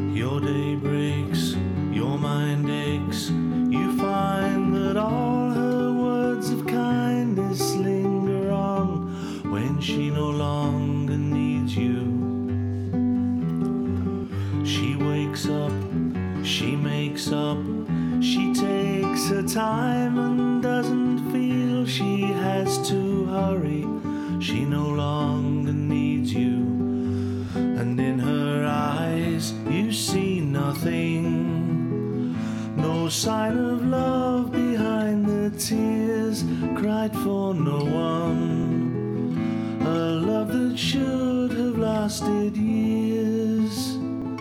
Your day breaks, your mind aches. You find that all her words of kindness linger on when she no longer needs you. She wakes up, she makes up, she takes her time and doesn't feel she has to hurry. She no longer needs you, and in her eyes you see nothing. No sign of love behind the tears cried for no one. A love that should have lasted years.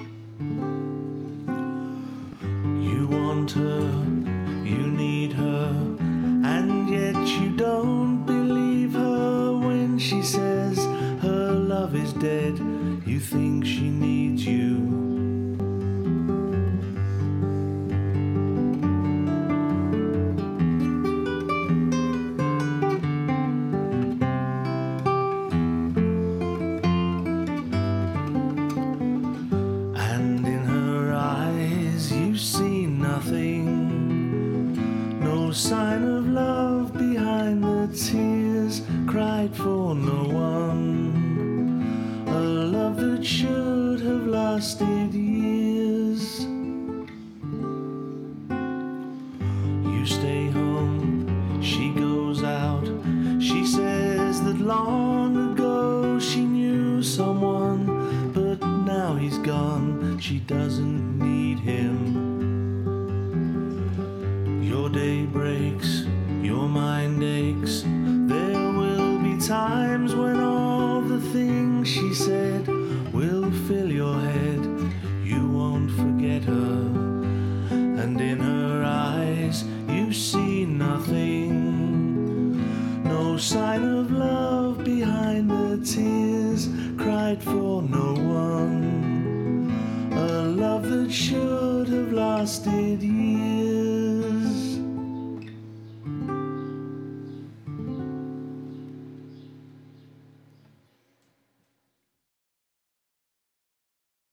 You want her, you need her, and yet you don't believe her when she says her love is dead. You think she needs you. And in her eyes you see nothing. No sign of love behind the tears cried for no one. A love that should have lasted years. You stay home, she goes out. She says that long ago she knew someone, but now he's gone. She doesn't need him. Your day breaks, your mind aches. There will be times when all the things she said will fill your head. You won't forget her, and in her eyes you see nothing. No sign of love behind the tears cried for no one. A love that should have lasted years.